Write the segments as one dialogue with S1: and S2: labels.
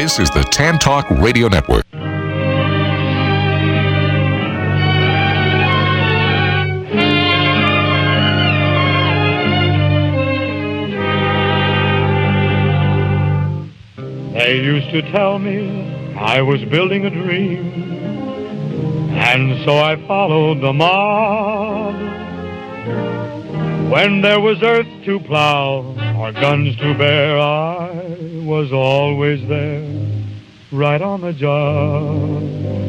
S1: This is the Tan Talk Radio Network.
S2: They used to tell me I was building a dream, and so I followed the mob. When there was earth to plow or guns to bear, I was always there, right on the job.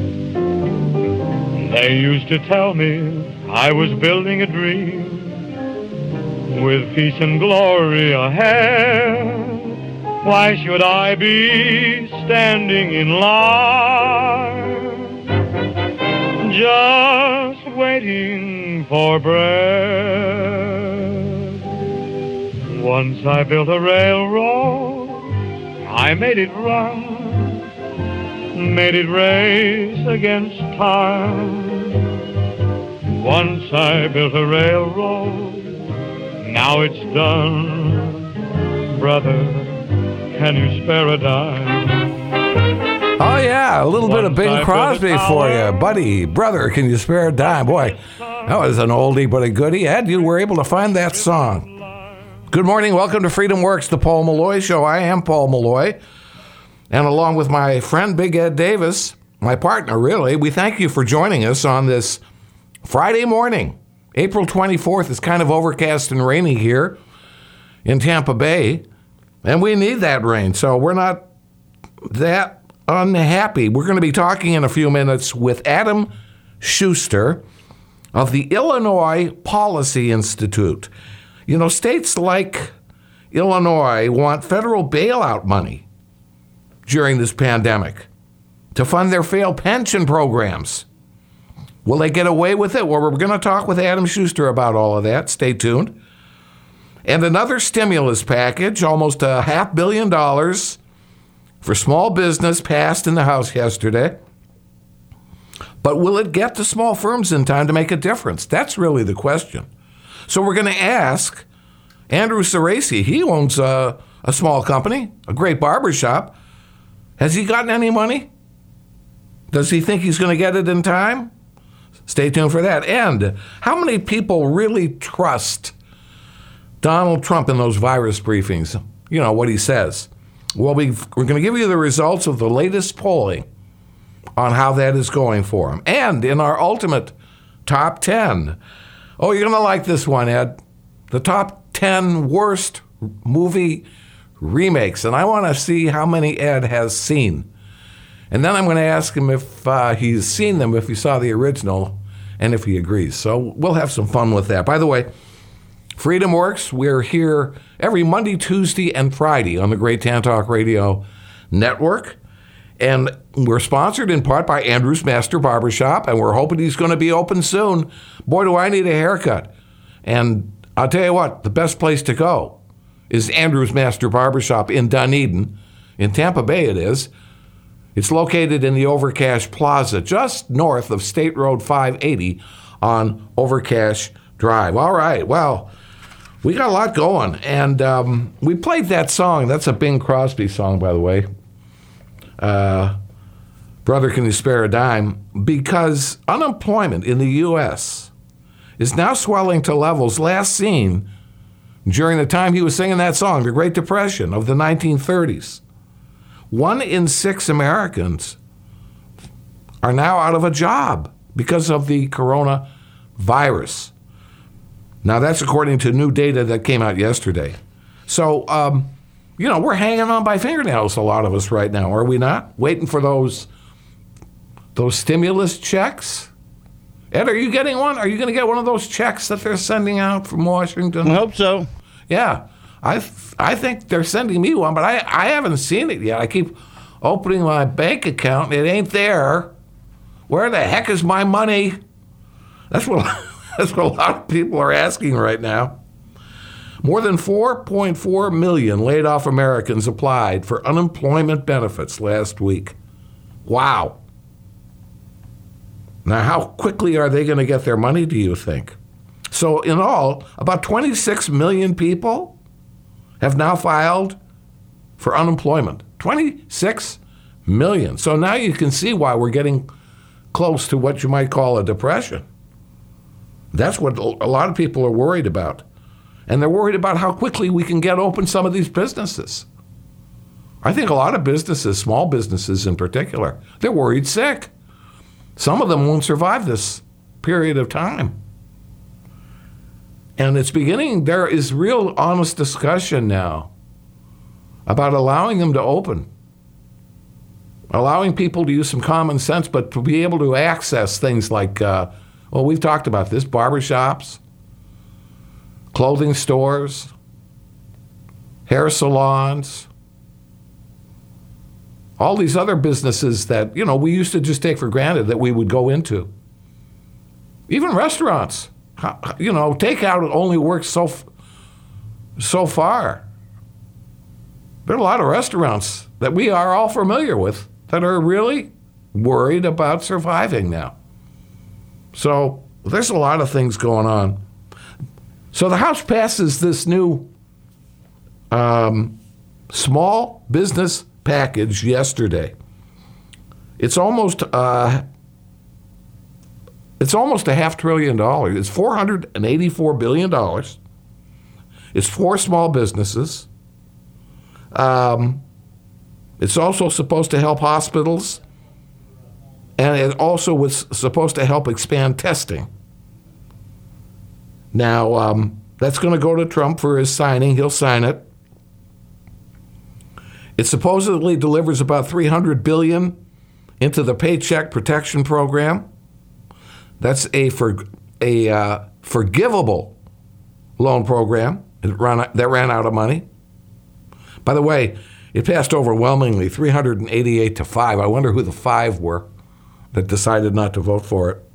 S2: They used to tell me I was building a dream, with peace and glory ahead. Why should I be standing in line, just waiting for bread? Once I built a railroad, I made it run, made it race against time. Once I built a railroad, now it's done, brother. Can you spare a dime?
S3: Oh, yeah, a little bit of Bing Crosby for you. Buddy, brother, can you spare a dime? Boy, that was an oldie but a goodie. Ed, you were able to find that song. Good morning. Welcome to Freedom Works, the Paul Malloy Show. I am Paul Malloy. And along with my friend Big Ed Davis, my partner, really, we thank you for joining us on this Friday morning. April 24th is kind of overcast and rainy here in Tampa Bay. And we need that rain, so we're not that unhappy. We're going to be talking in a few minutes with Adam Schuster of the Illinois Policy Institute. You know, states like Illinois want federal bailout money during this pandemic to fund their failed pension programs. Will they get away with it? Well, we're going to talk with Adam Schuster about all of that. Stay tuned. And another stimulus package, almost $500 million for small business, passed in the House yesterday. But will it get to small firms in time to make a difference? That's really the question. So we're going to ask Andrew Cerasi. He owns a small company, a great barbershop. Has he gotten any money? Does he think he's going to get it in time? Stay tuned for that. And how many people really trust Donald Trump in those virus briefings? You know, what he says. Well, we're going to give you the results of the latest polling on how that is going for him. And in our ultimate top 10, oh, you're going to like this one, Ed, the top 10 worst movie remakes. And I want to see how many Ed has seen. And then I'm going to ask him if he's seen them, if he saw the original, and if he agrees. So we'll have some fun with that. By the way, Freedom Works, we're here every Monday, Tuesday, and Friday on the Great Tan Talk Radio Network. And we're sponsored in part by Andrew's Master Barbershop, and we're hoping he's going to be open soon. Boy, do I need a haircut. And I'll tell you what, the best place to go is Andrew's Master Barbershop in Dunedin. In Tampa Bay it is. It's located in the Overcash Plaza, just north of State Road 580 on Overcash Drive. All right, well, we got a lot going, and we played that song. That's a Bing Crosby song, by the way. Brother, Can You Spare a Dime? Because unemployment in the U.S. is now swelling to levels last seen during the time he was singing that song, the Great Depression of the 1930s. 1 in 6 Americans are now out of a job because of the coronavirus. Now, that's according to new data that came out yesterday. So, we're hanging on by fingernails, a lot of us right now, are we not? Waiting for those stimulus checks? Ed, are you getting one? Are you going to get one of those checks that they're sending out from Washington?
S4: I hope so.
S3: Yeah. I think they're sending me one, but I haven't seen it yet. I keep opening my bank account, and it ain't there. Where the heck is my money? That's what a lot of people are asking right now. More than 4.4 million laid-off Americans applied for unemployment benefits last week. Wow. Now, how quickly are they going to get their money, do you think? So, in all, about 26 million people have now filed for unemployment. 26 million. So now you can see why we're getting close to what you might call a depression. That's what a lot of people are worried about. And they're worried about how quickly we can get open some of these businesses. I think a lot of businesses, small businesses in particular, they're worried sick. Some of them won't survive this period of time. And it's beginning, there is real honest discussion now about allowing them to open. Allowing people to use some common sense, but to be able to access things like, we've talked about this, barbershops, clothing stores, hair salons, all these other businesses that, we used to just take for granted that we would go into. Even restaurants. Takeout only works so far. There are a lot of restaurants that we are all familiar with that are really worried about surviving now. So there's a lot of things going on. So the House passes this new small business package yesterday. It's almost $500 billion. It's $484 billion. It's for small businesses. It's also supposed to help hospitals, and it also was supposed to help expand testing. Now, that's going to go to Trump for his signing. He'll sign it. It supposedly delivers about $300 billion into the Paycheck Protection Program. That's a forgivable loan program that ran out of money. By the way, it passed overwhelmingly, 388 to 5. I wonder who the 5 were that decided not to vote for it.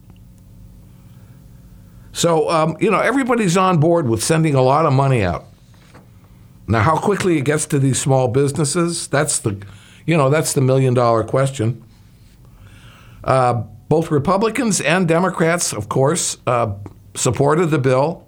S3: So, everybody's on board with sending a lot of money out. Now, how quickly it gets to these small businesses, that's the $1 million question. Both Republicans and Democrats, of course, supported the bill.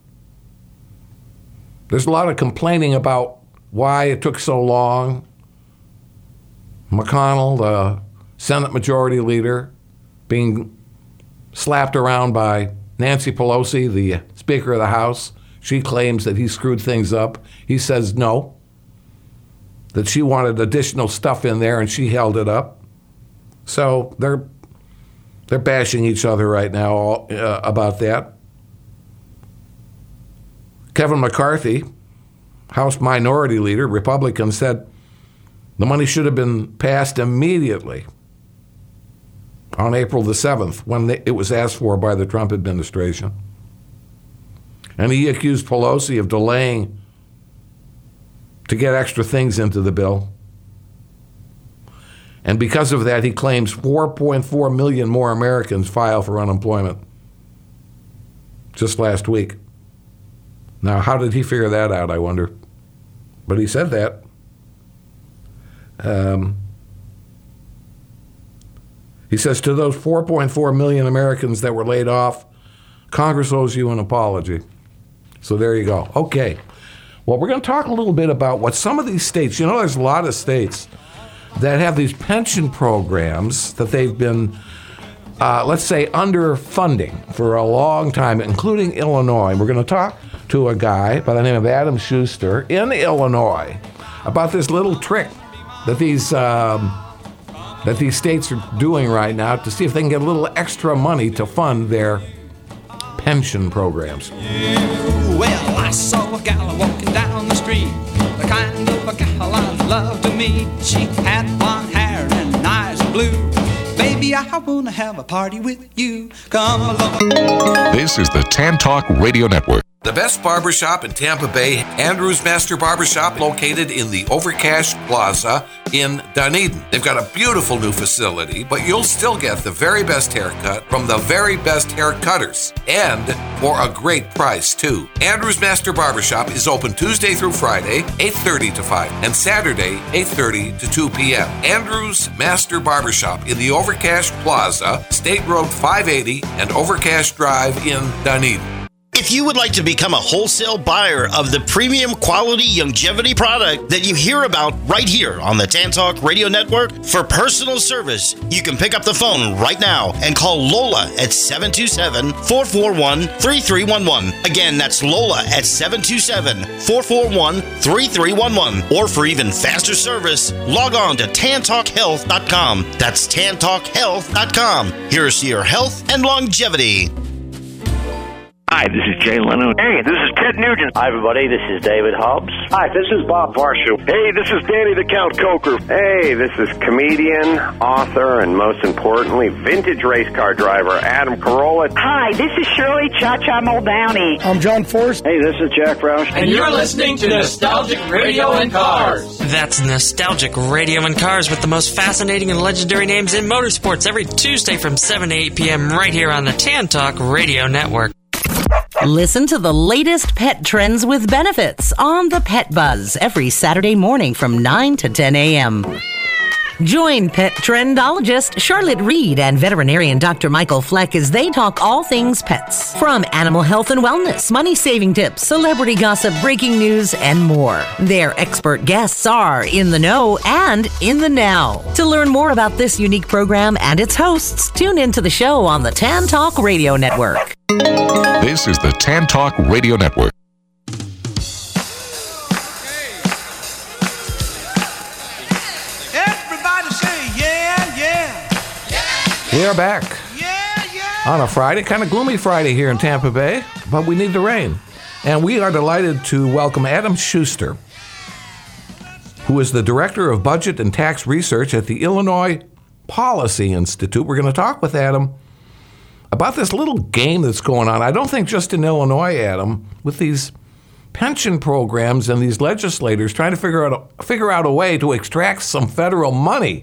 S3: There's a lot of complaining about why it took so long. McConnell, the Senate Majority Leader, being slapped around by Nancy Pelosi, the Speaker of the House. She claims that he screwed things up. He says no, that she wanted additional stuff in there and she held it up. So they're bashing each other right now about that. Kevin McCarthy, House Minority Leader, Republican, said the money should have been passed immediately on April the 7th when it was asked for by the Trump administration. And he accused Pelosi of delaying to get extra things into the bill. And because of that, he claims 4.4 million more Americans filed for unemployment just last week. Now, how did he figure that out, I wonder? But he said that. He says, to those 4.4 million Americans that were laid off, Congress owes you an apology. So there you go. Okay. Well, we're going to talk a little bit about what some of these states, there's a lot of states that have these pension programs that they've been, let's say, underfunding for a long time, including Illinois. We're going to talk to a guy by the name of Adam Schuster in Illinois about this little trick that these states are doing right now to see if they can get a little extra money to fund their pension programs.
S4: Well, I saw a gal walking down the street, the kind of a gal I love to meet. She had blonde hair and eyes blue. Baby, I want to have a party with you. Come along.
S1: This is the Tan Talk Radio Network.
S3: The best barbershop in Tampa Bay, Andrews Master Barbershop, located in the Overcash Plaza in Dunedin. They've got a beautiful new facility, but you'll still get the very best haircut from the very best hair cutters, and for a great price, too. Andrews Master Barbershop is open Tuesday through Friday, 8:30 to 5, and Saturday, 8:30 to 2 p.m. Andrews Master Barbershop in the Overcash Plaza, State Road 580 and Overcash Drive in Dunedin.
S4: It's
S5: If you would like to become a wholesale buyer of the premium quality longevity product that you hear about right here on the Tan Talk Radio Network, for personal service, you can pick up the phone right now and call Lola at 727-441-3311. Again, that's Lola at 727-441-3311. Or for even faster service, log on to TanTalkHealth.com. That's TanTalkHealth.com. Here's your health and longevity.
S6: Hi, this is Jay Leno.
S7: Hey, this is Ted Nugent.
S8: Hi, everybody. This is David Hobbs.
S7: Hi, this is Bob Varsho.
S9: Hey, this is Danny the Count Coker.
S10: Hey, this is comedian, author, and most importantly, vintage race car driver Adam Carolla.
S11: Hi, this is Shirley Cha-Cha Muldowney.
S12: I'm John Forrest.
S13: Hey, this is Jack Roush.
S14: And you're listening to Nostalgic Radio and Cars.
S15: That's Nostalgic Radio and Cars with the most fascinating and legendary names in motorsports every Tuesday from 7 to 8 p.m. right here on the Tan Talk Radio Network.
S16: Listen to the latest pet trends with benefits on the Pet Buzz every Saturday morning from 9 to 10 a.m. Join pet trendologist Charlotte Reed and veterinarian Dr. Michael Fleck as they talk all things pets. From animal health and wellness, money-saving tips, celebrity gossip, breaking news, and more. Their expert guests are in the know and in the now. To learn more about this unique program and its hosts, tune into the show on the Tan Talk Radio Network.
S1: This is the Tan Talk Radio Network.
S3: We are back on a Friday, kind of gloomy Friday here in Tampa Bay, but we need the rain. And we are delighted to welcome Adam Schuster, who is the Director of Budget and Tax Research at the Illinois Policy Institute. We're going to talk with Adam about this little game that's going on. I don't think just in Illinois, Adam, with these pension programs and these legislators trying to figure out a way to extract some federal money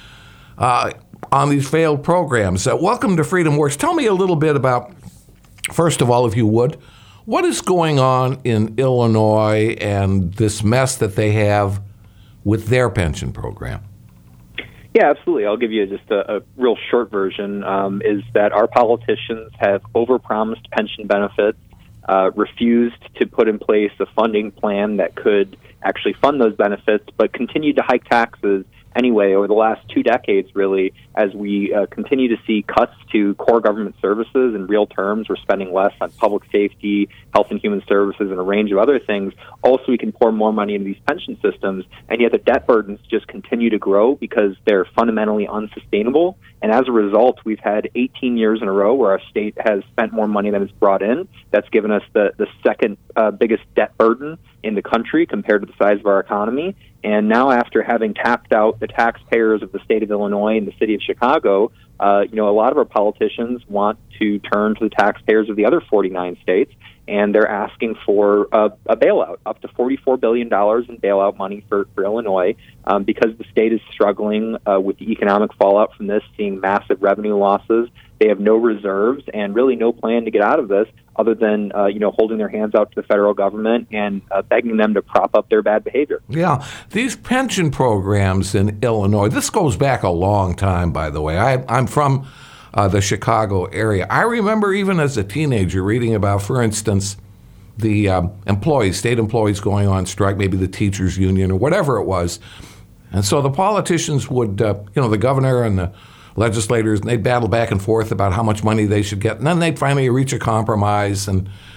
S3: on these failed programs. Welcome to Freedom Works. Tell me a little bit about, first of all, if you would, what is going on in Illinois and this mess that they have with their pension program?
S17: Yeah, absolutely. I'll give you just a real short version, is that our politicians have overpromised pension benefits, refused to put in place a funding plan that could actually fund those benefits, but continued to hike taxes anyway over the last 2 decades, really, as we continue to see cuts to core government services in real terms. We're spending less on public safety, health and human services, and a range of other things. Also, we can pour more money into these pension systems, and yet the debt burdens just continue to grow because they're fundamentally unsustainable. And as a result, we've had 18 years in a row where our state has spent more money than it's brought in. That's given us the second biggest debt burden in the country compared to the size of our economy. And now, after having tapped out the taxpayers of the state of Illinois and the city of Chicago, a lot of our politicians want to turn to the taxpayers of the other 49 states, and they're asking for a bailout, up to $44 billion in bailout money for Illinois, because the state is struggling with the economic fallout from this, seeing massive revenue losses. They have no reserves and really no plan to get out of this other than, holding their hands out to the federal government and begging them to prop up their bad behavior.
S3: Yeah, these pension programs in Illinois, this goes back a long time, by the way. I'm from the Chicago area. I remember even as a teenager reading about, for instance, the state employees going on strike, maybe the teachers union or whatever it was. And so the politicians would, the governor and the legislators, and they'd battle back and forth about how much money they should get. And then they'd finally reach a compromise.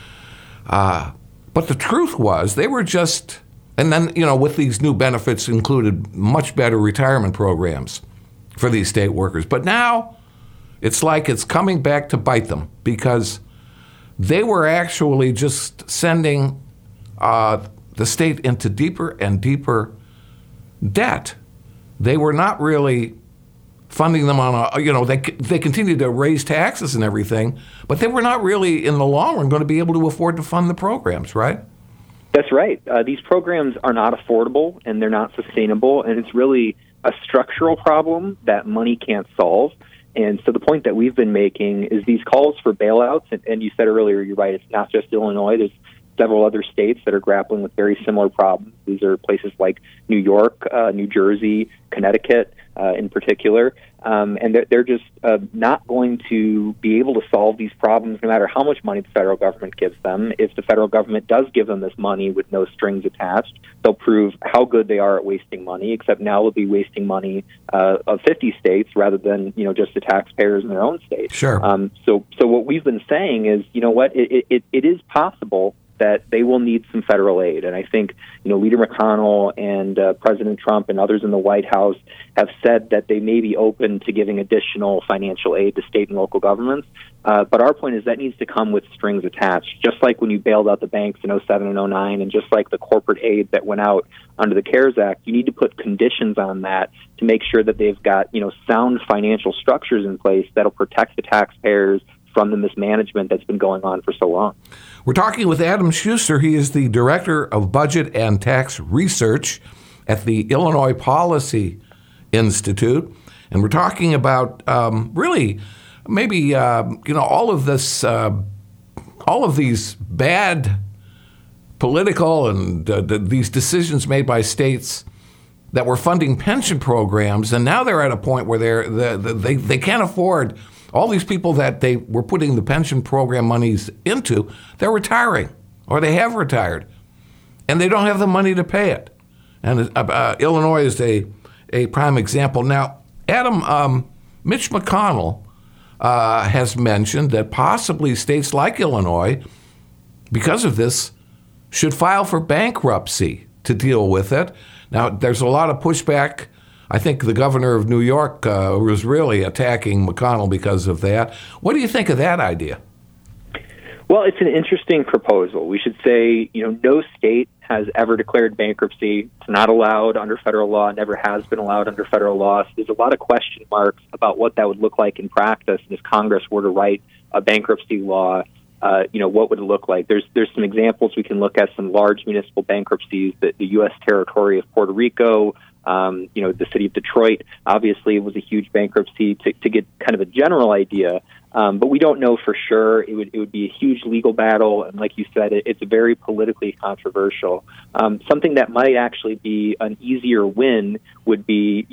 S3: But the truth was they were just, and then, with these new benefits included much better retirement programs for these state workers. But now it's like it's coming back to bite them because they were actually just sending the state into deeper and deeper debt. They were not really funding them on they continued to raise taxes and everything, but they were not really, in the long run, going to be able to afford to fund the programs, right?
S17: That's right. These programs are not affordable, and they're not sustainable, and it's really a structural problem that money can't solve. And so the point that we've been making is these calls for bailouts, and you said earlier, you're right, it's not just Illinois. There's several other states that are grappling with very similar problems. These are places like New York, New Jersey, Connecticut, in particular. And they're just not going to be able to solve these problems no matter how much money the federal government gives them. If the federal government does give them this money with no strings attached, they'll prove how good they are at wasting money, except now they'll be wasting money of 50 states rather than, just the taxpayers in their own state.
S3: Sure.
S17: So what we've been saying is, it is possible that they will need some federal aid. And I think, Leader McConnell and President Trump and others in the White House have said that they may be open to giving additional financial aid to state and local governments. But our point is that needs to come with strings attached, just like when you bailed out the banks in 07 and 09, and just like the corporate aid that went out under the CARES Act. You need to put conditions on that to make sure that they've got, sound financial structures in place that'll protect the taxpayers from the mismanagement that's been going on for so long.
S3: We're talking with Adam Schuster. He is the Director of Budget and Tax Research at the Illinois Policy Institute. And we're talking about all of these bad political and these decisions made by states that were funding pension programs, and now they're at a point where they can't afford all these people that they were putting the pension program monies into. They're retiring, or they have retired, and they don't have the money to pay it. And Illinois is a prime example. Now, Adam, Mitch McConnell has mentioned that possibly states like Illinois, because of this, should file for bankruptcy to deal with it. Now, there's a lot of pushback. I think the governor of New York was really attacking McConnell because of that. What do you think of that idea?
S17: Well, it's an interesting proposal. We should say, no state has ever declared bankruptcy. It's not allowed under federal law, never has been allowed under federal law. So there's a lot of question marks about what that would look like in practice. And if Congress were to write a bankruptcy law, what would it look like? There's some examples we can look at, some large municipal bankruptcies, the U.S. territory of Puerto Rico, the city of Detroit. Obviously, it was a huge bankruptcy to get kind of a general idea. But we don't know for sure. It would be a huge legal battle, and like you said, it's very politically controversial. Something that might actually be an easier win would be,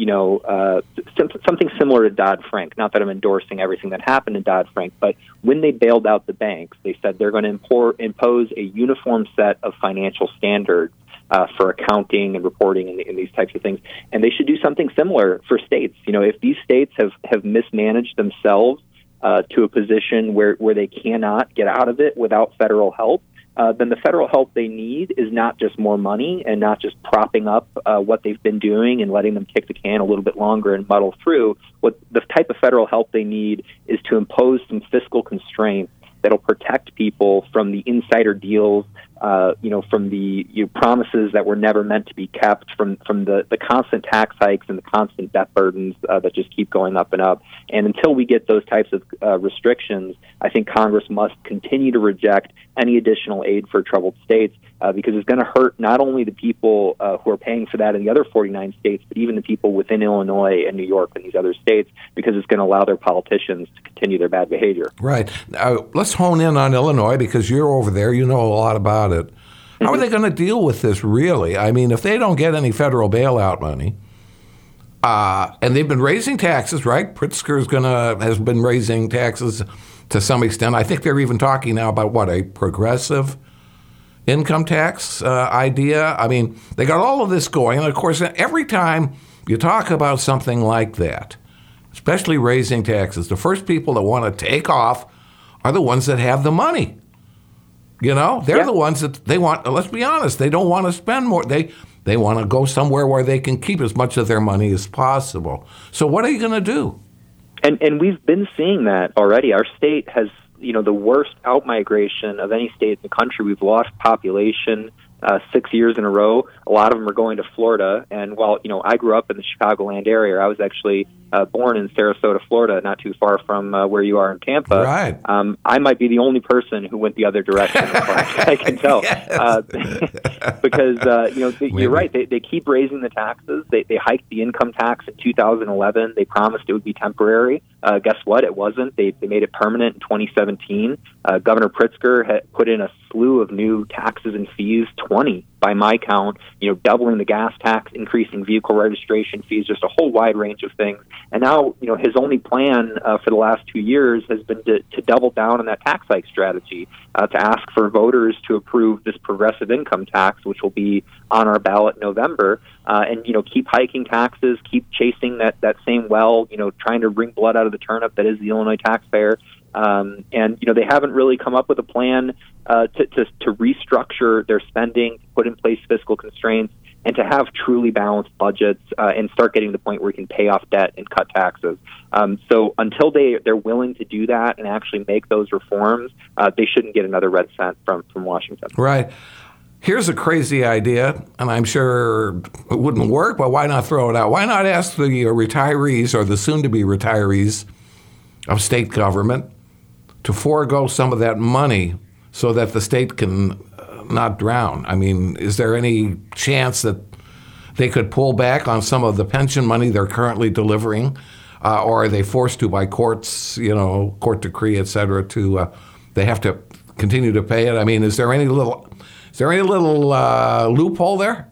S17: something similar to Dodd-Frank. Not that I'm endorsing everything that happened in Dodd-Frank, but when they bailed out the banks, they said they're going to impose a uniform set of financial standards for accounting and reporting and these types of things. And they should do something similar for states. If these states have mismanaged themselves to a position where they cannot get out of it without federal help, then the federal help they need is not just more money and not just propping up what they've been doing and letting them kick the can a little bit longer and muddle through. What the type of federal help they need is to impose some fiscal constraints that'll protect people from the insider deals, from the promises that were never meant to be kept, from the constant tax hikes and the constant debt burdens that just keep going up and up. And until we get those types of restrictions, I think Congress must continue to reject any additional aid for troubled states because it's going to hurt not only the people who are paying for that in the other 49 states, but even the people within Illinois and New York and these other states, because it's going to allow their politicians to continue their bad behavior.
S3: Right. Let's hone in on Illinois because you're over there. You know a lot about it. How are they going to deal with this, really? I mean, if they don't get any federal bailout money, and they've been raising taxes, right? Pritzker has been raising taxes to some extent. I think they're even talking now about, a progressive income tax idea. I mean, they got all of this going. And, of course, every time you talk about something like that, especially raising taxes, the first people that want to take off are the ones that have the money. They're the ones that they want. Let's be honest. They don't want to spend more. They want to go somewhere where they can keep as much of their money as possible. So what are you going to do?
S17: And we've been seeing that already. Our state has, the worst outmigration of any state in the country. We've lost population 6 years in a row. A lot of them are going to Florida. And while, I grew up in the Chicagoland area, I was actually born in Sarasota, Florida, not too far from where you are in Tampa.
S3: Right.
S17: I might be the only person who went the other direction, as far as I can tell. Because, you're right. They keep raising the taxes. They hiked the income tax in 2011. They promised it would be temporary. Guess what? It wasn't. They made it permanent in 2017. Governor Pritzker had put in a slew of new taxes and fees, 20 by my count, doubling the gas tax, increasing vehicle registration fees, just a whole wide range of things. And now, his only plan for the last 2 years has been to double down on that tax hike strategy, to ask for voters to approve this progressive income tax, which will be on our ballot in November, and keep hiking taxes, keep chasing that same well, trying to wring blood out of the turnip that is the Illinois taxpayer. And they haven't really come up with a plan to restructure their spending, put in place fiscal constraints, and to have truly balanced budgets and start getting to the point where we can pay off debt and cut taxes. So until they're willing to do that and actually make those reforms, they shouldn't get another red cent from Washington.
S3: Right. Here's a crazy idea, and I'm sure it wouldn't work, but why not throw it out? Why not ask the retirees or the soon-to-be retirees of state government to forego some of that money so that the state can not drown? I mean, is there any chance that they could pull back on some of the pension money they're currently delivering, or are they forced to by courts, court decree, et cetera, to they have to continue to pay it? I mean, is there any little loophole there?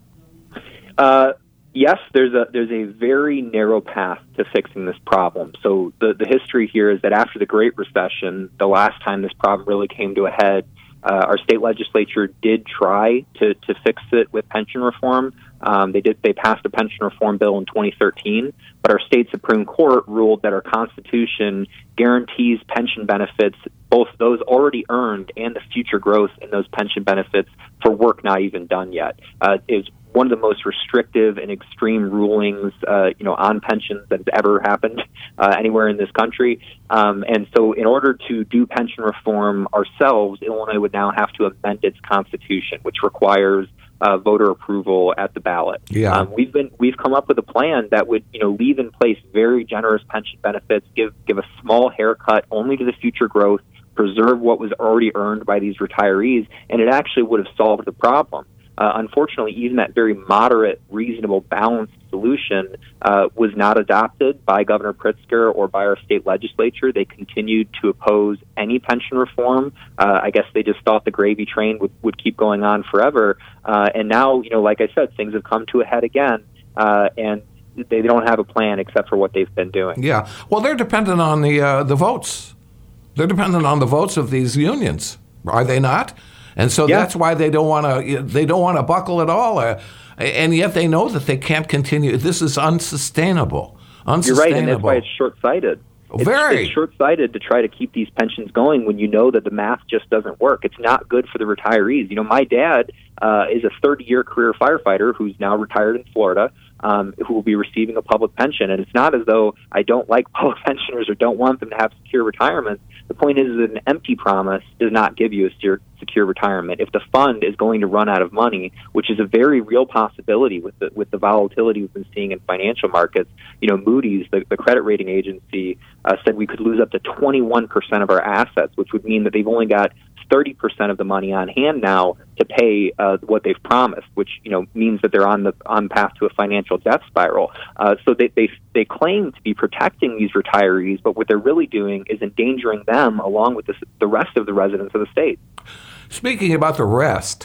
S17: Yes, there's a very narrow path to fixing this problem. So the history here is that after the Great Recession, the last time this problem really came to a head, our state legislature did try to fix it with pension reform. They passed a pension reform bill in 2013, but our state Supreme Court ruled that our Constitution guarantees pension benefits, both those already earned and the future growth in those pension benefits for work not even done yet. It's one of the most restrictive and extreme rulings, on pensions that has ever happened anywhere in this country. And so in order to do pension reform ourselves, Illinois would now have to amend its Constitution, which requires voter approval at the ballot.
S3: Yeah.
S17: We've come up with a plan that would leave in place very generous pension benefits, give a small haircut only to the future growth, preserve what was already earned by these retirees, and it actually would have solved the problem. Unfortunately, even that very moderate, reasonable, balanced solution was not adopted by Governor Pritzker or by our state legislature. They continued to oppose any pension reform. I guess they just thought the gravy train would keep going on forever. And now, like I said, things have come to a head again, and they don't have a plan except for what they've been doing.
S3: Yeah. Well, they're dependent on the votes. They're dependent on the votes of these unions, are they not? And so that's why they don't want to buckle at all, and yet they know that they can't continue. This is unsustainable.
S17: You're right, and that's why it's short-sighted. It's short-sighted to try to keep these pensions going when you know that the math just doesn't work. It's not good for the retirees. My dad is a 30-year career firefighter who's now retired in Florida, who will be receiving a public pension. And it's not as though I don't like public pensioners or don't want them to have secure retirement. The point is that an empty promise does not give you a secure retirement. If the fund is going to run out of money, which is a very real possibility with the volatility we've been seeing in financial markets, Moody's, the credit rating agency, said we could lose up to 21% of our assets, which would mean that they've only got 30% of the money on hand now to pay what they've promised, which means that they're on path to a financial death spiral. So they claim to be protecting these retirees, but what they're really doing is endangering them along with the rest of the residents of the state.
S3: Speaking about the rest,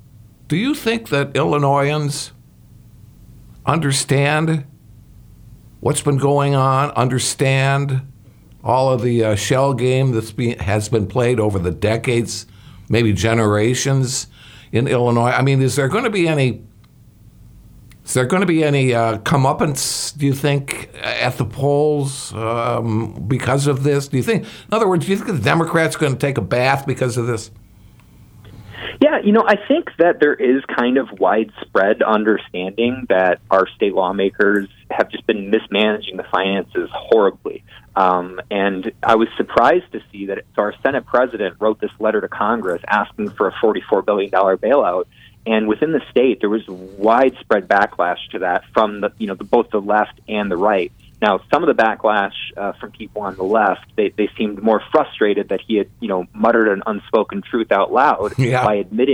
S3: do you think that Illinoisans understand what's been going on, understand all of the shell game has been played over the decades, maybe generations in Illinois? I mean, is there going to be any comeuppance, do you think, at the polls because of this? Do you think, in other words, do you think the Democrats are going to take a bath because of this?
S17: Yeah, I think that there is kind of widespread understanding that our state lawmakers have just been mismanaging the finances horribly. And I was surprised to see that our Senate president wrote this letter to Congress asking for a $44 billion bailout. And within the state, there was widespread backlash to that from both the left and the right. Now, some of the backlash from people on the left, they seemed more frustrated that he had, muttered an unspoken truth out loud by admitting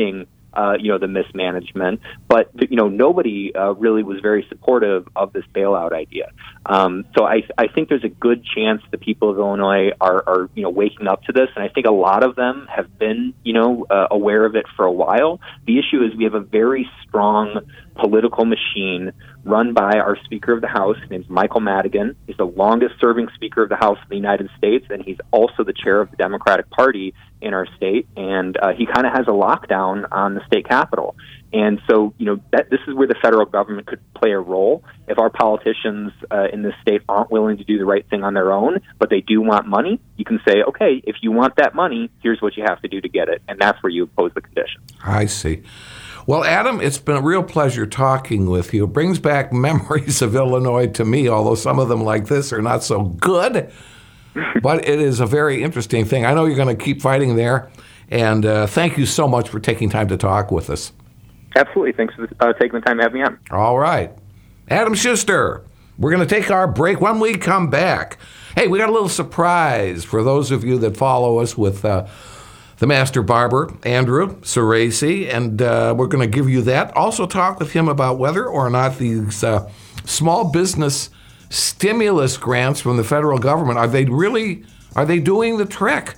S17: the mismanagement. But, nobody really was very supportive of this bailout idea. So I think there's a good chance the people of Illinois are waking up to this. And I think a lot of them have been, aware of it for a while. The issue is we have a very strong political machine run by our Speaker of the House. His name's Michael Madigan. He's the longest-serving Speaker of the House in the United States, and he's also the chair of the Democratic Party in our state. And he kind of has a lockdown on the state capitol. And so, this is where the federal government could play a role. If our politicians in this state aren't willing to do the right thing on their own, but they do want money, you can say, okay, if you want that money, here's what you have to do to get it. And that's where you impose the conditions.
S3: I see. Well, Adam, it's been a real pleasure talking with you. It brings back memories of Illinois to me, although some of them like this are not so good. But it is a very interesting thing. I know you're going to keep fighting there. And thank you so much for taking time to talk with us.
S17: Absolutely. Thanks for taking the time to have me on.
S3: All right. Adam Schuster, we're going to take our break. When we come back, hey, we got a little surprise for those of you that follow us with the Master Barber, Andrew Cerasi, and we're going to give you that. Also talk with him about whether or not these small business stimulus grants from the federal government, are they doing the trick?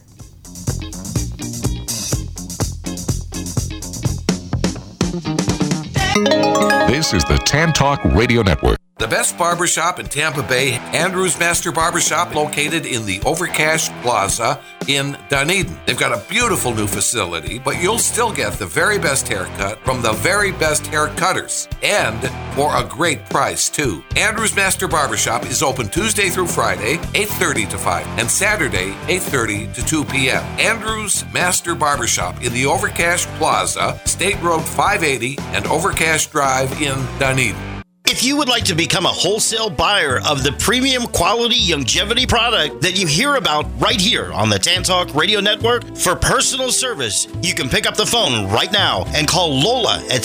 S1: This is the Tan Talk Radio Network.
S3: The best barbershop in Tampa Bay, Andrew's Master Barbershop, located in the Overcash Plaza in Dunedin. They've got a beautiful new facility, but you'll still get the very best haircut from the very best hair cutters, and for a great price, too. Andrew's Master Barbershop is open Tuesday through Friday, 8:30 to 5, and Saturday, 8:30 to 2 p.m. Andrew's Master Barbershop in the Overcash Plaza, State Road 580 and Overcash Drive in Dunedin.
S5: If you would like to become a wholesale buyer of the premium quality longevity product that you hear about right here on the Tan Talk Radio Network for personal service, you can pick up the phone right now and call Lola at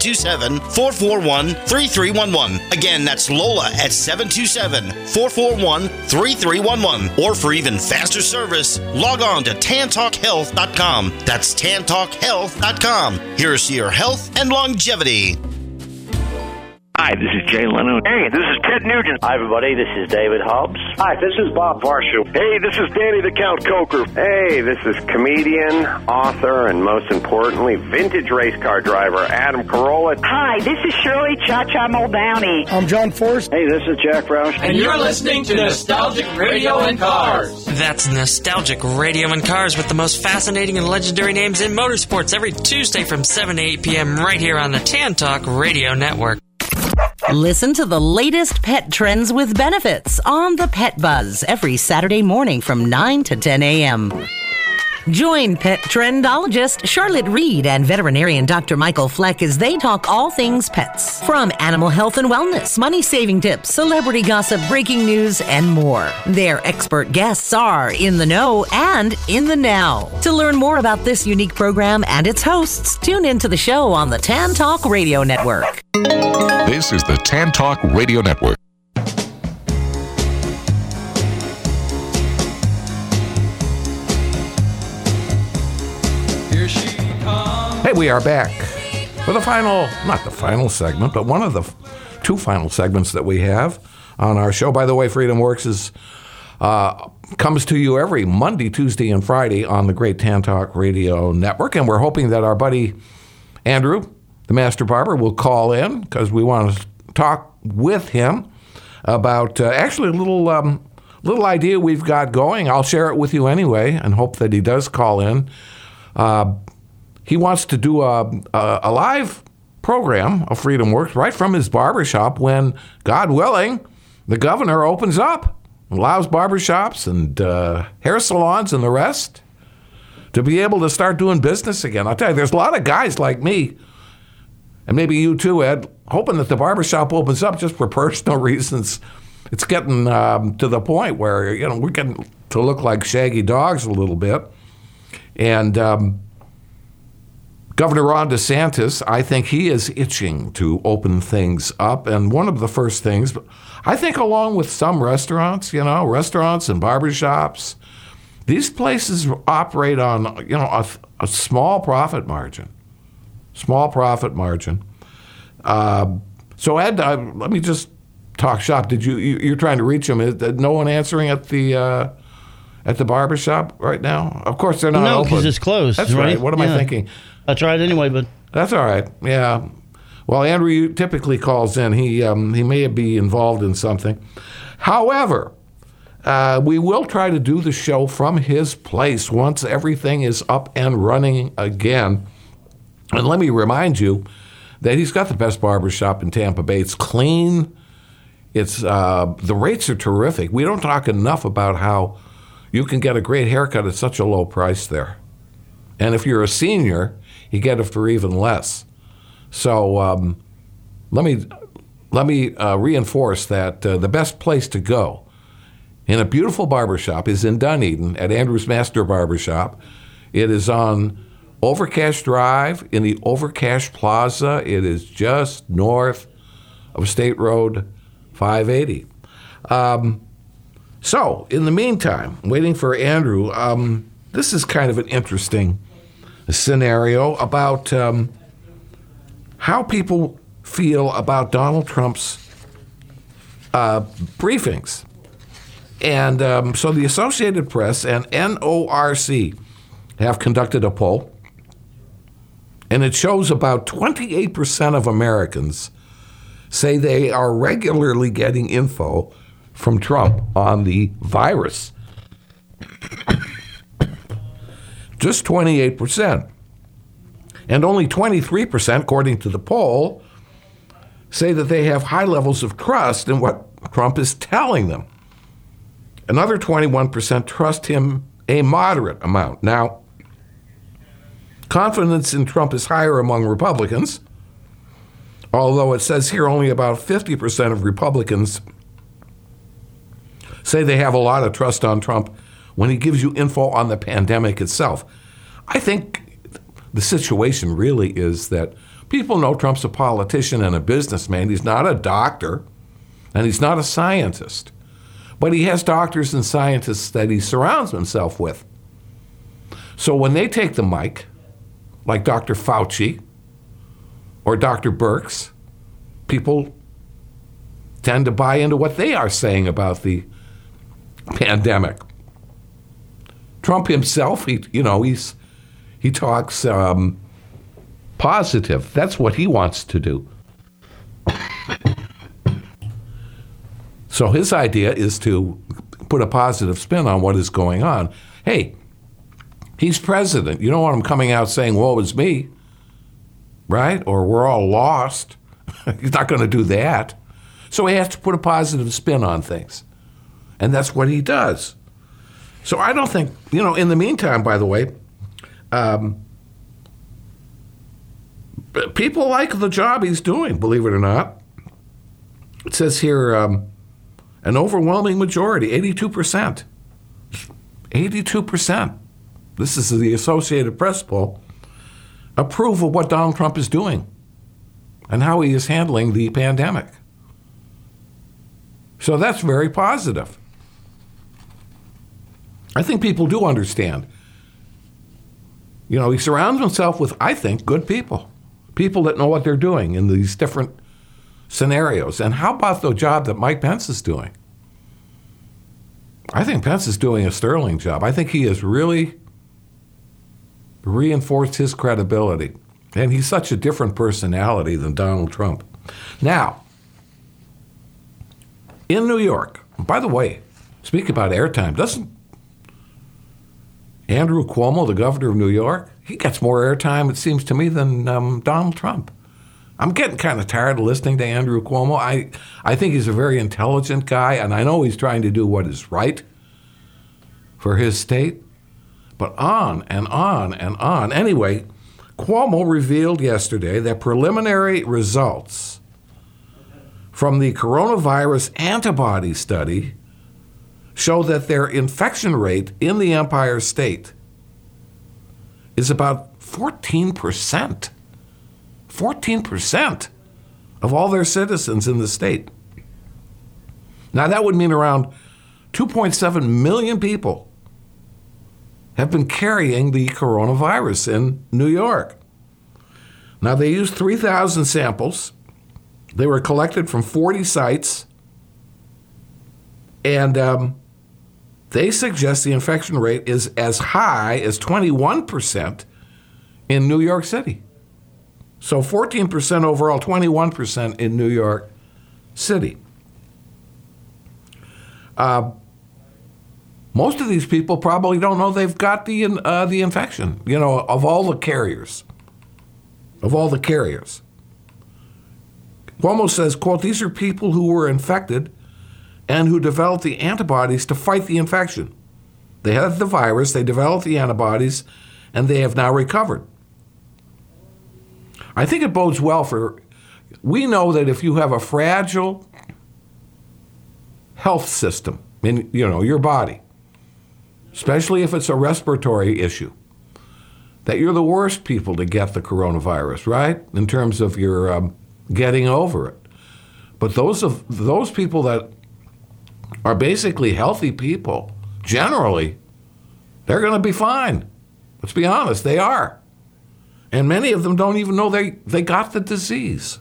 S5: 727-441-3311. Again, that's Lola at 727-441-3311. Or for even faster service, log on to TanTalkHealth.com. That's TanTalkHealth.com. Here's to your health and longevity.
S6: Hi, this is Jay Leno.
S9: Hey, this is Ted Nugent.
S8: Hi, everybody. This is David Hobbs.
S7: Hi, this is Bob Varsho.
S9: Hey, this is Danny the Count Coker.
S10: Hey, this is comedian, author, and most importantly, vintage race car driver Adam Carolla.
S11: Hi, this is Shirley Cha-Cha Muldowney.
S12: I'm John Forrest.
S9: Hey, this is Jack Roush.
S14: And you're listening to Nostalgic Radio and Cars.
S15: That's Nostalgic Radio and Cars with the most fascinating and legendary names in motorsports every Tuesday from 7 to 8 p.m. right here on the Tan Talk Radio Network.
S16: Listen to the latest pet trends with benefits on the Pet Buzz every Saturday morning from 9 to 10 a.m. Join pet trendologist Charlotte Reed and veterinarian Dr. Michael Fleck as they talk all things pets. From animal health and wellness, money-saving tips, celebrity gossip, breaking news, and more. Their expert guests are in the know and in the now. To learn more about this unique program and its hosts, tune into the show on the Tan Talk Radio Network.
S1: This is the Tan Talk Radio Network.
S3: Hey, we are back for the final, not the final segment, but one of the two final segments that we have on our show. By the way, Freedom Works comes to you every Monday, Tuesday, and Friday on the great Tan Talk Radio Network, and we're hoping that our buddy Andrew, the Master Barber, will call in because we want to talk with him about actually a little idea we've got going. I'll share it with you anyway and hope that he does call in. He wants to do a live program of Freedom Works right from his barbershop when, God willing, the governor opens up, allows barbershops and hair salons and the rest to be able to start doing business again. I'll tell you, there's a lot of guys like me, and maybe you too, Ed, hoping that the barbershop opens up just for personal reasons. It's getting to the point where, we're getting to look like shaggy dogs a little bit. And Governor Ron DeSantis, I think he is itching to open things up. And one of the first things, I think along with some restaurants, restaurants and barbershops, these places operate on, a small profit margin. Small profit margin. So Ed, let me just talk shop. You're trying to reach him? Is no one answering at the barbershop right now? Of course they're not open.
S12: No, because it's closed.
S3: That's right. What am I thinking?
S12: I tried anyway, but
S3: that's all right. Yeah. Well, Andrew typically calls in. He may be involved in something. However, we will try to do the show from his place once everything is up and running again. And let me remind you that he's got the best barbershop in Tampa Bay. It's clean. It's the rates are terrific. We don't talk enough about how you can get a great haircut at such a low price there. And if you're a senior, you get it for even less. So let me reinforce that the best place to go in a beautiful barbershop is in Dunedin at Andrew's Master Barbershop. It is on Overcash Drive in the Overcash Plaza. It is just north of State Road 580. So in the meantime, waiting for Andrew, this is kind of an interesting scenario about how people feel about Donald Trump's briefings. And so the Associated Press and NORC have conducted a poll, and it shows about 28% of Americans say they are regularly getting info from Trump on the virus. Just 28%. And only 23%, according to the poll, say that they have high levels of trust in what Trump is telling them. Another 21% trust him a moderate amount. Now, confidence in Trump is higher among Republicans, although it says here only about 50% of Republicans say they have a lot of trust on Trump when he gives you info on the pandemic itself. I think the situation really is that people know Trump's a politician and a businessman. He's not a doctor, and he's not a scientist. But he has doctors and scientists that he surrounds himself with. So when they take the mic, like Dr. Fauci or Dr. Birx, people tend to buy into what they are saying about the pandemic. Trump himself, he talks positive. That's what he wants to do. So his idea is to put a positive spin on what is going on. Hey, he's president. You don't want him coming out saying, woe is me, right? Or we're all lost. He's not going to do that. So he has to put a positive spin on things. And that's what he does. So I don't think, in the meantime, by the way, people like the job he's doing, believe it or not. It says here, an overwhelming majority, 82%. 82%. This is the Associated Press poll. Approve of what Donald Trump is doing and how he is handling the pandemic. So that's very positive. I think people do understand. He surrounds himself with, I think, good people. People that know what they're doing in these different scenarios. And how about the job that Mike Pence is doing? I think Pence is doing a sterling job. I think he has really reinforced his credibility. And he's such a different personality than Donald Trump. Now, in New York, by the way, speaking about airtime, doesn't Andrew Cuomo, the governor of New York, he gets more airtime, it seems to me, than Donald Trump. I'm getting kind of tired of listening to Andrew Cuomo. I think he's a very intelligent guy, and I know he's trying to do what is right for his state. But on and on and on. Anyway, Cuomo revealed yesterday that preliminary results from the coronavirus antibody study show that their infection rate in the Empire State is about 14%. 14% of all their citizens in the state. Now, that would mean around 2.7 million people have been carrying the coronavirus in New York. Now, they used 3,000 samples. They were collected from 40 sites. And they suggest the infection rate is as high as 21% in New York City. So 14% overall, 21% in New York City. Most of these people probably don't know they've got the infection, of all the carriers. Cuomo says, quote, these are people who were infected and who developed the antibodies to fight the infection. They had the virus, they developed the antibodies, and they have now recovered. I think it bodes well we know that if you have a fragile health system in, your body, especially if it's a respiratory issue, that you're the worst people to get the coronavirus, right? In terms of your getting over it. But those people that are basically healthy people, generally, they're going to be fine. Let's be honest, they are. And many of them don't even know they got the disease.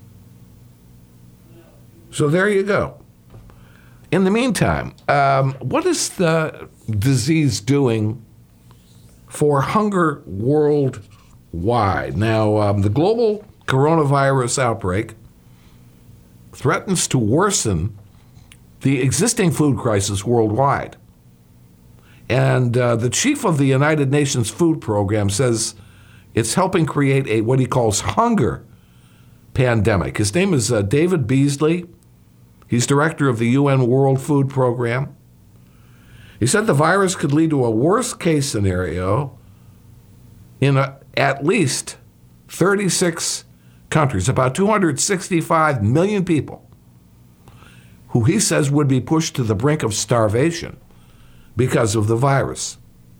S3: So there you go. In the meantime, what is the disease doing for hunger worldwide? Now, the global coronavirus outbreak threatens to worsen the existing food crisis worldwide. And the chief of the United Nations Food Program says it's helping create what he calls hunger pandemic. His name is David Beasley. He's director of the UN World Food Program. He said the virus could lead to a worst-case scenario in at least 36 countries, about 265 million people, who he says would be pushed to the brink of starvation because of the virus.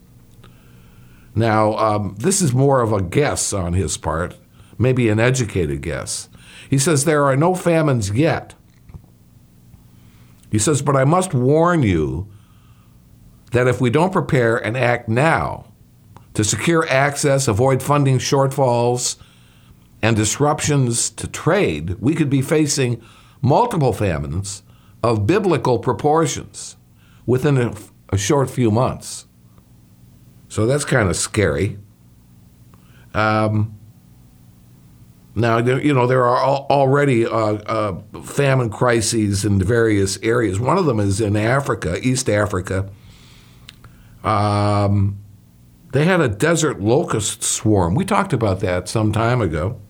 S3: Now, this is more of a guess on his part, maybe an educated guess. He says there are no famines yet. He says, but I must warn you that if we don't prepare and act now to secure access, avoid funding shortfalls, and disruptions to trade, we could be facing multiple famines of biblical proportions within a short few months. So that's kind of scary. Now, there are already famine crises in various areas. One of them is in Africa, East Africa. They had a desert locust swarm. We talked about that some time ago.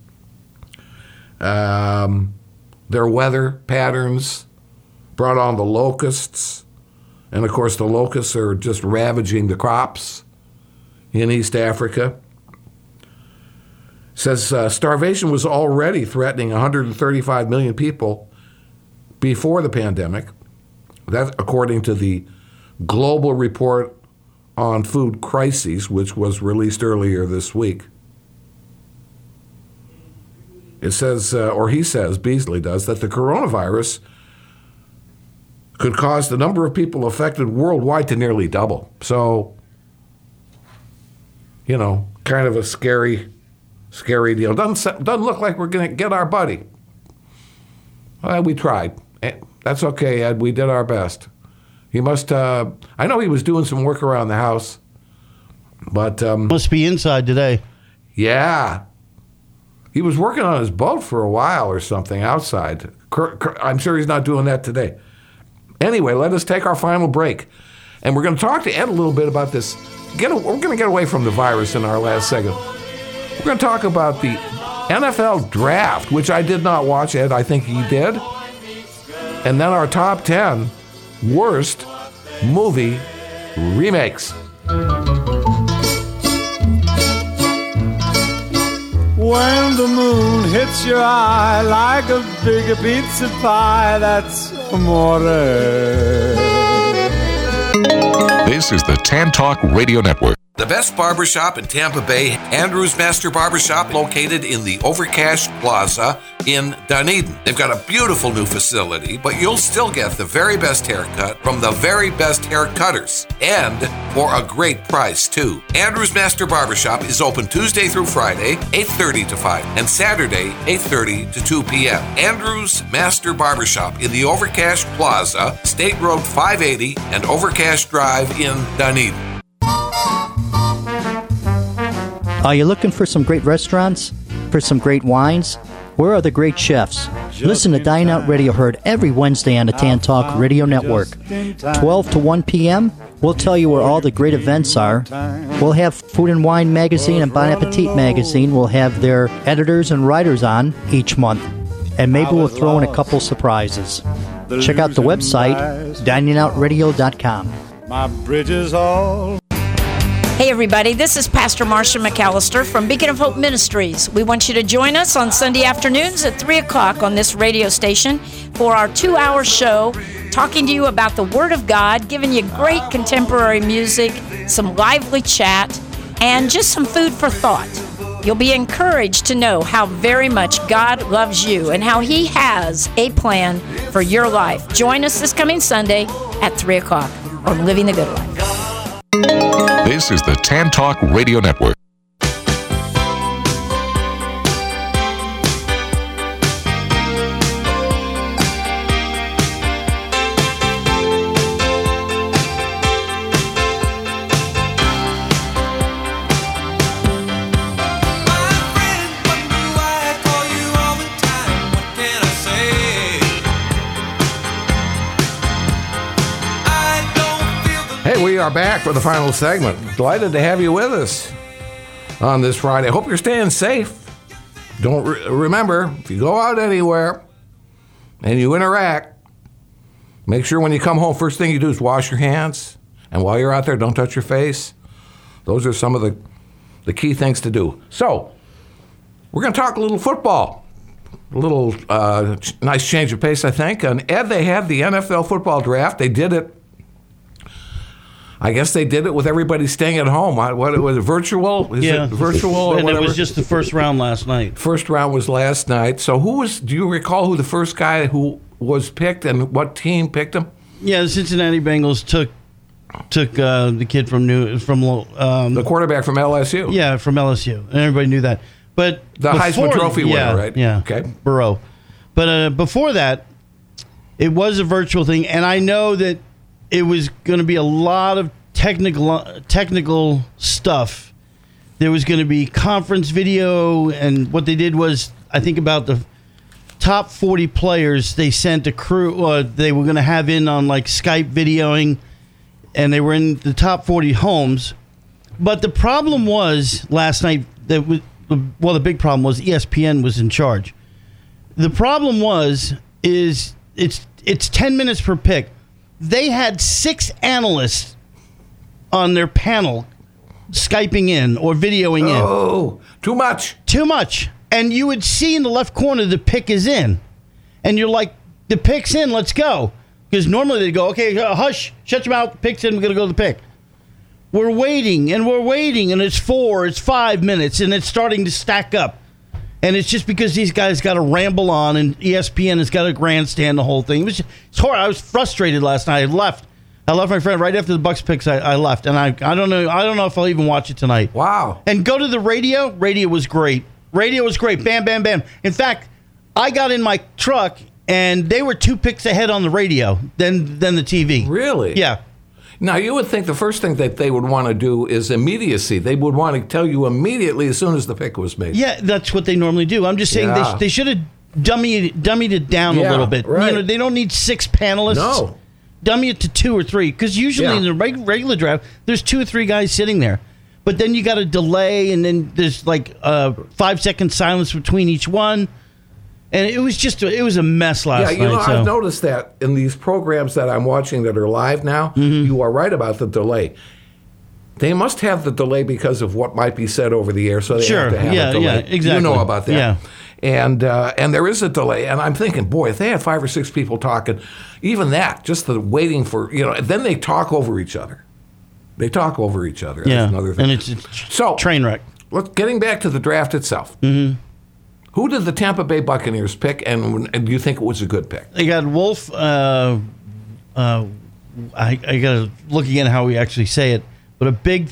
S3: Their weather patterns brought on the locusts. And, of course, the locusts are just ravaging the crops in East Africa. Says starvation was already threatening 135 million people before the pandemic. That's according to the Global Report on Food Crises, which was released earlier this week. It says, he says, Beasley does, that the coronavirus could cause the number of people affected worldwide to nearly double. So, kind of a scary deal. Doesn't look like we're going to get our buddy. Well, we tried. That's okay, Ed. We did our best. He must, I know he was doing some work around the house, but...
S12: must be inside today.
S3: Yeah. He was working on his boat for a while or something outside. I'm sure he's not doing that today. Anyway, let us take our final break. And we're going to talk to Ed a little bit about this. We're going to get away from the virus in our last segment. We're going to talk about the NFL draft, which I did not watch, Ed. I think he did. And then our top 10 worst movie remakes.
S13: When the moon hits your eye like a big pizza pie, that's amore.
S1: This is the Tan Talk Radio Network.
S3: The best barbershop in Tampa Bay, Andrews Master Barbershop, located in the Overcash Plaza in Dunedin. They've got a beautiful new facility, but you'll still get the very best haircut from the very best haircutters, and for a great price, too. Andrews Master Barbershop is open Tuesday through Friday, 8:30 to 5, and Saturday, 8:30 to 2 p.m. Andrews Master Barbershop in the Overcash Plaza, State Road 580 and Overcash Drive in Dunedin.
S18: Are you looking for some great restaurants? For some great wines? Where are the great chefs? Listen to Dine Out Radio, heard every Wednesday on the Tan Talk Radio Network. 12 to 1 p.m., we'll tell you where all the great events are. We'll have Food and Wine Magazine and Bon Appetit Magazine. We'll have their editors and writers on each month. And maybe we'll throw in a couple surprises. Check out the website, diningoutradio.com.
S13: My bridges all.
S19: Hey everybody, this is Pastor Marcia McAllister from Beacon of Hope Ministries. We want you to join us on Sunday afternoons at 3 o'clock on this radio station for our 2-hour show, talking to you about the Word of God, giving you great contemporary music, some lively chat, and just some food for thought. You'll be encouraged to know how very much God loves you and how He has a plan for your life. Join us this coming Sunday at 3 o'clock on Living the Good Life.
S1: This is the Tan Talk Radio Network.
S3: Hey, we are back for the final segment. Delighted to have you with us on this Friday. Hope you're staying safe. Don't remember, if you go out anywhere and you interact, make sure when you come home, first thing you do is wash your hands. And while you're out there, don't touch your face. Those are some of the key things to do. So, we're going to talk a little football. A little nice change of pace, I think. And Ed, they had the NFL football draft. They did it. I guess they did it with everybody staying at home. What was it, virtual? Is it virtual?
S12: And it was just the first round last night.
S3: First round was last night. So do you recall who the first guy who was picked and what team picked him?
S12: Yeah, the Cincinnati Bengals took the kid from
S3: the quarterback from LSU.
S12: Yeah, from LSU. And everybody knew that. But
S3: the Heisman Trophy winner, right?
S12: Yeah.
S3: Okay.
S12: Burrow. But before that, it was a virtual thing, and I know that it was going to be a lot of technical stuff. There was going to be conference video, and what they did was, I think about the top 40 players, they sent a crew, they were going to have in on like Skype videoing, and they were in the top 40 homes. But the problem was last night, the big problem was ESPN was in charge. The problem is it's 10 minutes per pick. They had 6 analysts on their panel Skyping in or videoing in.
S3: Oh, too much.
S12: Too much. And you would see in the left corner the pick is in. And you're like, the pick's in, let's go. Because normally they go, okay, hush, shut your mouth, the pick's in, we're going to go to the pick. We're waiting, and it's 4, it's 5 minutes, and it's starting to stack up. And it's just because these guys got to ramble on, and ESPN has got to grandstand the whole thing. It's horrible. I was frustrated last night. I left my friend right after the Bucs picks. I left, and I don't know if I'll even watch it tonight.
S3: Wow!
S12: And go to the radio. Radio was great. Bam, bam, bam. In fact, I got in my truck, and they were 2 picks ahead on the radio than the TV.
S3: Really?
S12: Yeah.
S3: Now, you would think the first thing that they would want to do is immediacy. They would want to tell you immediately as soon as the pick was made.
S12: Yeah, that's what they normally do. I'm just saying they should have dummied it down a little bit.
S3: Right.
S12: They don't need 6 panelists.
S3: No.
S12: Dummy it to 2 or 3. Because usually in the regular draft, there's 2 or 3 guys sitting there. But then you got a delay, and then there's like 5-second silence between each one. And it was a mess last night.
S3: I've noticed that in these programs that I'm watching that are live now, you are right about the delay. They must have the delay because of what might be said over the air, so they have to have a delay.
S12: Yeah, exactly.
S3: You know about that.
S12: Yeah.
S3: And there is a delay, and I'm thinking, boy, if they had 5 or 6 people talking, even that, just the waiting for, then they talk over each other. They talk over each other.
S12: Yeah,
S3: That's another thing.
S12: and it's a train wreck.
S3: Getting back to the draft itself.
S12: Mm-hmm.
S3: Who did the Tampa Bay Buccaneers pick, and do you think it was a good pick?
S12: They got Wolf. I got to look again how we actually say it, but a big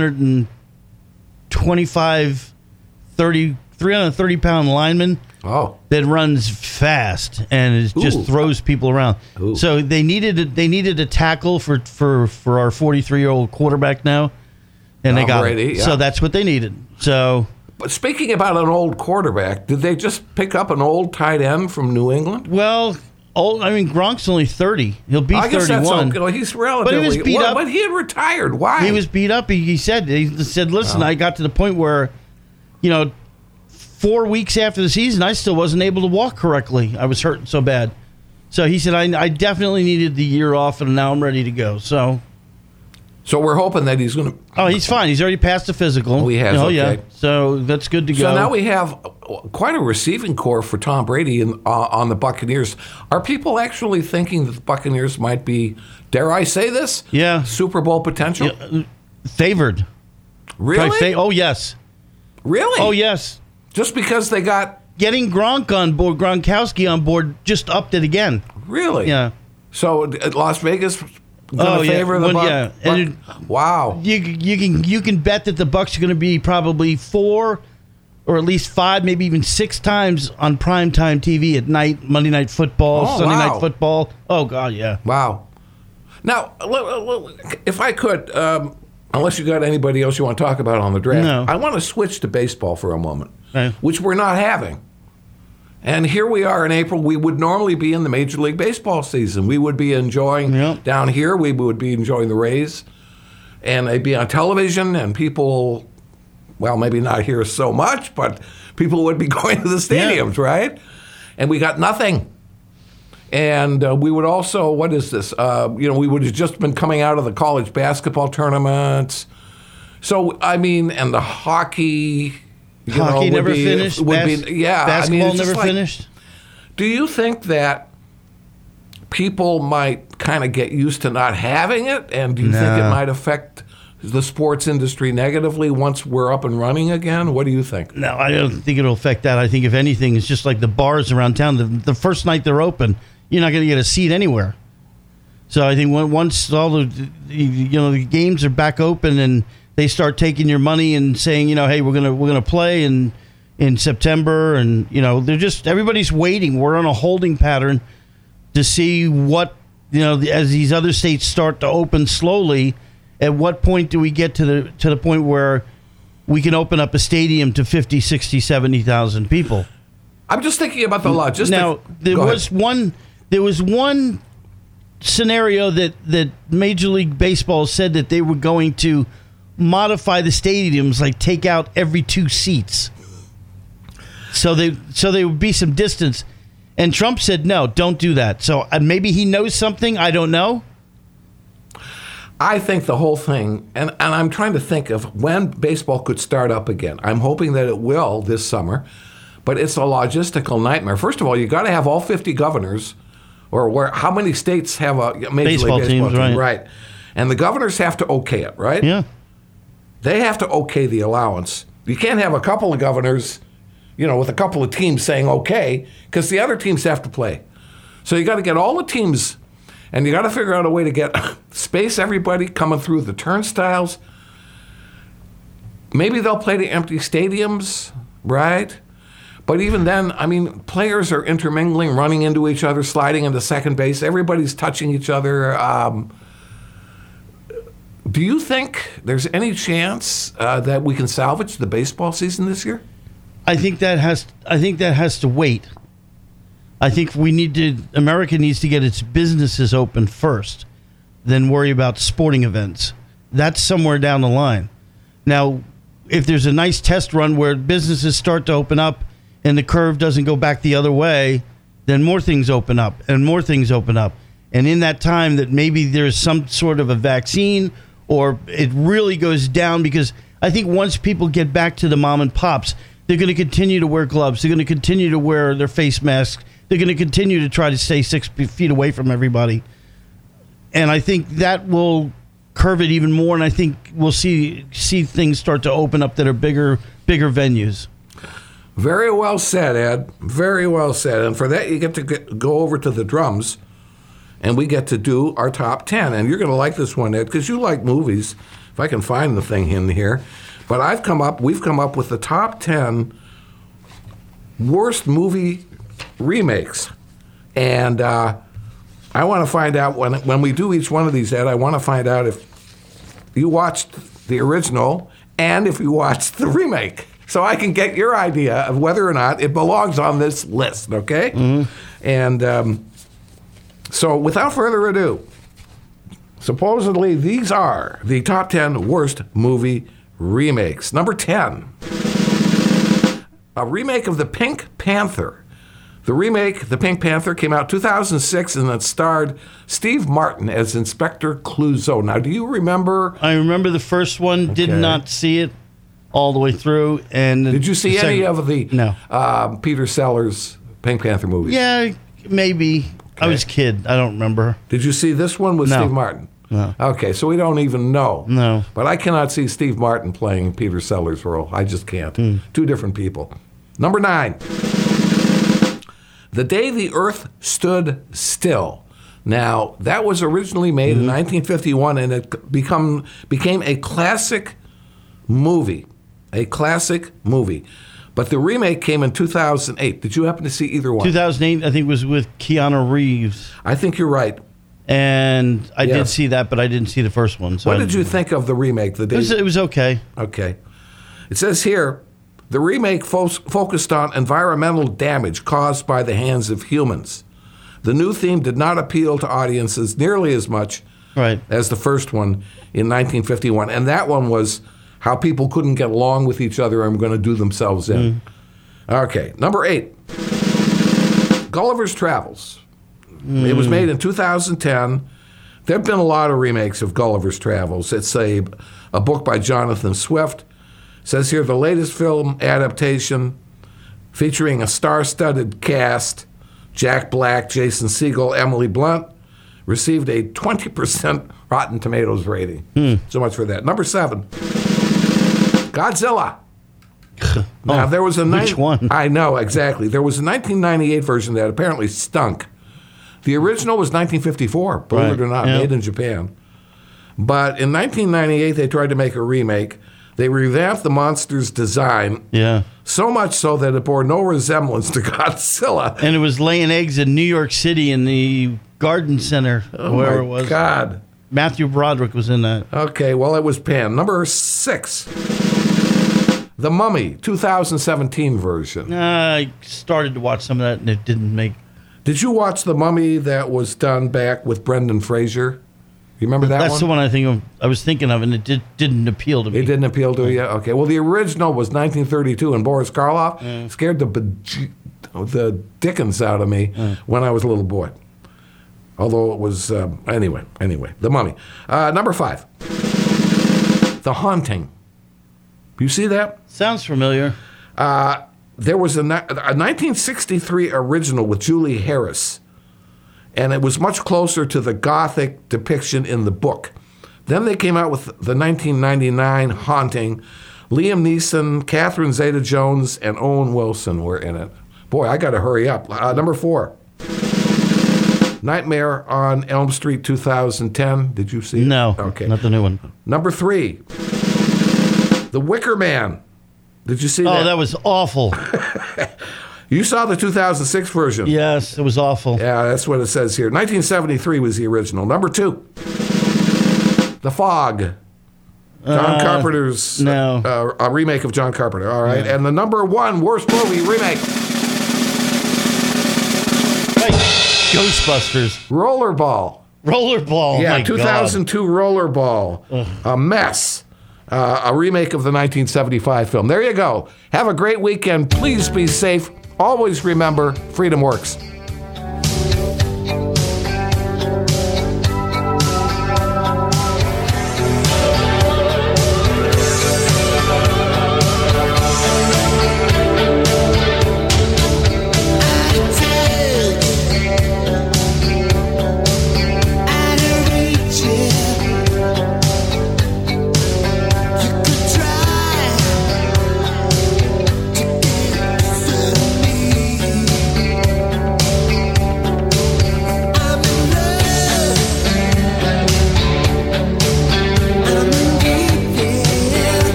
S12: 330-pound lineman.
S3: Oh,
S12: that runs fast and it just throws people around.
S3: Ooh.
S12: So they needed a tackle for our 43-year-old quarterback now, and they got
S3: Brady,
S12: it.
S3: yeah.
S12: So that's what they needed. So,
S3: but speaking about an old quarterback, did they just pick up an old tight end from New England?
S12: well, Gronk's only 30. He'll be 31.
S3: I guess that's okay. Well, he's relatively.
S12: But he was beat up.
S3: But he had retired. Why?
S12: He was beat up. He said, listen, I got to the point where, 4 weeks after the season, I still wasn't able to walk correctly. I was hurting so bad. So he said, I definitely needed the year off, and now I'm ready to go. So
S3: we're hoping that he's going to.
S12: Oh, he's fine. He's already passed the physical.
S3: Oh, he has.
S12: Oh,
S3: okay.
S12: yeah. So that's good to go.
S3: So now we have quite a receiving corps for Tom Brady on the Buccaneers. Are people actually thinking that the Buccaneers might be, dare I say this?
S12: Yeah.
S3: Super Bowl potential?
S12: Yeah, favored.
S3: Really?
S12: Oh, yes.
S3: Really?
S12: Oh, yes.
S3: Just because they got...
S12: Getting Gronkowski on board just upped it again.
S3: Really?
S12: Yeah.
S3: So Las Vegas going to favor the Bucs?
S12: Yeah. And
S3: wow.
S12: You can bet that the Bucs are going to be probably 4 or at least 5, maybe even 6 times on primetime TV at night, Monday Night Football, Sunday Night Football. Oh, God, yeah.
S3: Wow. Now, if I could, unless you got anybody else you want to talk about on the draft,
S12: No.
S3: I want to switch to baseball for a moment,
S12: Okay.
S3: which we're not having. And here we are in April. We would normally be in the Major League Baseball season. We would be enjoying, down here, we would be enjoying the Rays. And they'd be on television, and people, well, maybe not here so much, but people would be going to the stadiums, right? And we got nothing. And we would also, what is this? We would have just been coming out of the college basketball tournaments. So, I mean, and the hockey...
S12: Hockey never finished? Basketball never finished?
S3: Do you think that people might kind of get used to not having it? And do you think it might affect the sports industry negatively once we're up and running again? What do you think?
S12: No, I don't think it'll affect that. I think if anything, it's just like the bars around town. The first night they're open, you're not going to get a seat anywhere. So I think once all the games are back open and they start taking your money and saying, hey, we're gonna play in September, and they're just, everybody's waiting. We're on a holding pattern to see what, as these other states start to open slowly. At what point do we get to the point where we can open up a stadium to 50, 60, 70,000 people?
S3: I'm just thinking about the logistics.
S12: Now there was one scenario that Major League Baseball said that they were going to modify the stadiums, like take out every 2 seats, so there would be some distance. And Trump said no, don't do that. So maybe he knows something. I don't know.
S3: I think the whole thing, and I'm trying to think of when baseball could start up again. I'm hoping that it will this summer, but it's a logistical nightmare. First of all, you got to have all 50 governors, or how many states have a Major League Baseball team, right? And the governors have to okay it, right?
S12: Yeah.
S3: They have to okay the allowance. You can't have a couple of governors, with a couple of teams saying okay, because the other teams have to play. So you got to get all the teams, and you got to figure out a way to get space everybody coming through the turnstiles. Maybe they'll play to empty stadiums, right? But even then, I mean, players are intermingling, running into each other, sliding into second base. Everybody's touching each other. Do you think there's any chance that we can salvage the baseball season this year?
S12: I think that has to wait. I think America needs to get its businesses open first, then worry about sporting events. That's somewhere down the line. Now, if there's a nice test run where businesses start to open up and the curve doesn't go back the other way, then more things open up and more things open up. And in that time that maybe there's some sort of a vaccine, or it really goes down, because I think once people get back to the mom and pops, they're going to continue to wear gloves. They're going to continue to wear their face masks. They're going to continue to try to stay 6 feet away from everybody. And I think that will curve it even more, and I think we'll see things start to open up that are bigger venues.
S3: Very well said, Ed. Very well said. And for that, you get to go over to the drums, and we get to do our top 10. And you're going to like this one, Ed, because you like movies. If I can find the thing in here. But we've come up with the top 10 worst movie remakes. And I want to find out, when we do each one of these, Ed, I want to find out if you watched the original and if you watched the remake. So I can get your idea of whether or not it belongs on this list, okay? Mm-hmm. And so without further ado, supposedly these are the top 10 worst movie remakes. Number 10, a remake of The Pink Panther. The remake, The Pink Panther, came out 2006, and it starred Steve Martin as Inspector Clouseau. Now, do you remember?
S12: I remember the first one. Okay. Did not see it all the way through. And
S3: did you see any of the Peter Sellers Pink Panther movies?
S12: Yeah, maybe. Okay. I was a kid. I don't remember.
S3: Did you see this one with Steve Martin?
S12: No.
S3: Okay, so we don't even know.
S12: No.
S3: But I cannot see Steve Martin playing Peter Sellers' role. I just can't. Two different people. Number 9. The Day the Earth Stood Still. Now, that was originally made in 1951, and it became a classic movie. A classic movie. But the remake came in 2008. Did you happen to see either one?
S12: 2008, I think, was with Keanu Reeves.
S3: I think you're right.
S12: And I did see that, but I didn't see the first one. So
S3: what did you think of the remake?
S12: It was okay.
S3: Okay. It says here, the remake focused on environmental damage caused by the hands of humans. The new theme did not appeal to audiences nearly as much as the first one in 1951. And that one was how people couldn't get along with each other and were going to do themselves in. Okay, number 8. Gulliver's Travels. It was made in 2010. There have been a lot of remakes of Gulliver's Travels. It's a book by Jonathan Swift. It says here, the latest film adaptation featuring a star-studded cast, Jack Black, Jason Segel, Emily Blunt, received a 20% Rotten Tomatoes rating. So much for that. Number 7, Godzilla. Now, there was
S12: which one?
S3: I know, exactly. There was a 1998 version that apparently stunk. The original was 1954, believe it or not, made in Japan. But in 1998, they tried to make a remake. They revamped the monster's design, so much so that it bore no resemblance to Godzilla.
S12: And it was laying eggs in New York City in the Garden Center, wherever it was.
S3: Oh, my God.
S12: Matthew Broderick was in that.
S3: Okay, well, it was panned. Number 6, The Mummy, 2017 version.
S12: I started to watch some of that, and it didn't make...
S3: Did you watch The Mummy that was done back with Brendan Fraser? You remember that one?
S12: That's the one I was thinking of, and it didn't appeal to me.
S3: It didn't appeal to you? Okay. Well, the original was 1932, and Boris Karloff scared the dickens out of me when I was a little boy. Although it was, anyway, The Mummy. Number 5, The Haunting. You see that?
S12: Sounds familiar.
S3: There was a 1963 original with Julie Harris, and it was much closer to the Gothic depiction in the book. Then they came out with the 1999 Haunting. Liam Neeson, Catherine Zeta-Jones, and Owen Wilson were in it. Boy, I got to hurry up. Number 4, Nightmare on Elm Street 2010. Did you see it?
S12: No,
S3: okay,
S12: not the new one.
S3: Number 3, The Wicker Man. Did you see that?
S12: Oh, that was awful.
S3: You saw the 2006 version.
S12: Yes, it was awful.
S3: Yeah, that's what it says here. 1973 was the original. Number 2, The Fog. John Carpenter's a remake of John Carpenter. All right. And the number 1 worst movie remake.
S12: Ghostbusters.
S3: Rollerball.
S12: Rollerball.
S3: Yeah,
S12: my
S3: 2002
S12: God.
S3: Rollerball. A mess. A remake of the 1975 film. There you go. Have a great weekend. Please be safe. Always remember, freedom works.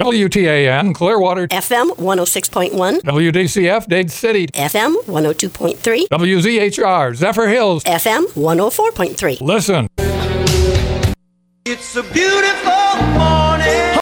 S3: WTAN, Clearwater.
S20: FM 106.1.
S3: WDCF, Dade City.
S20: FM 102.3.
S3: WZHR, Zephyr Hills.
S20: FM 104.3.
S3: Listen.
S21: It's a beautiful